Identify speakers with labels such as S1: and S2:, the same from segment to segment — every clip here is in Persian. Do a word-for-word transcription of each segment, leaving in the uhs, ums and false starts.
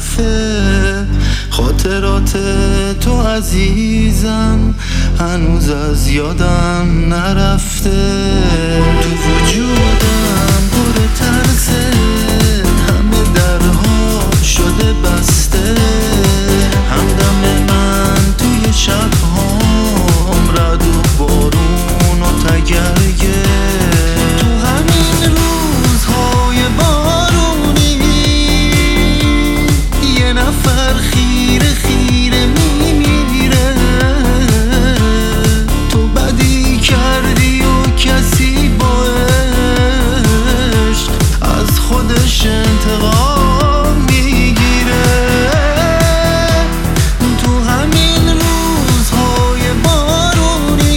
S1: حرفه. خاطرات تو عزیزم هنوز از یادم نرفته. تو وجودم پر ترسه، همه درها شده بسته. همدم من توی شبهام رد و بارون و تگرگه. تو همین روزهای بارونی یه نفر خیره خیره میمیره. تو بدی کردی و کسی با عشق از خودش انتقام میگیره. تو همین روزهای بارونی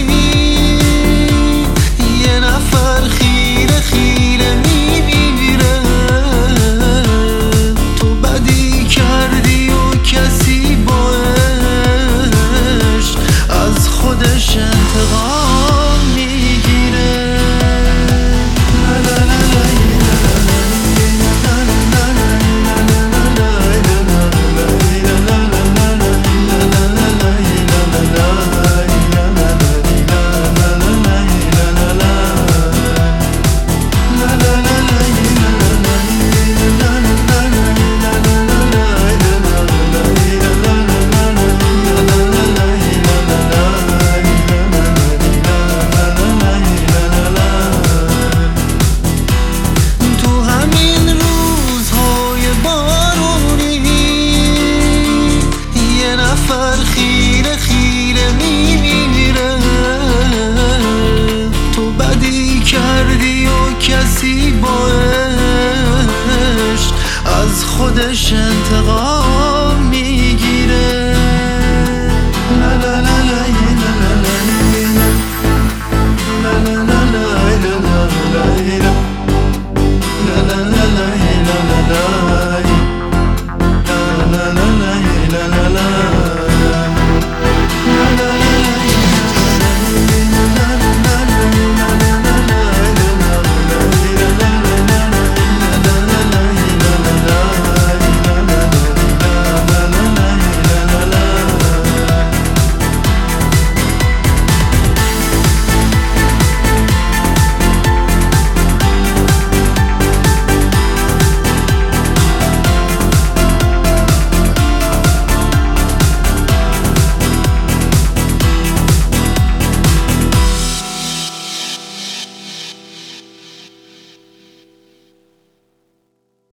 S1: یه نفر خیره خیره میمیره. تو بدی کردی و کسی با عشق از خودش انتقام میگیره. خیره خیره میمیره. تو بدی کردی و کسی با عشق از خودش انتقام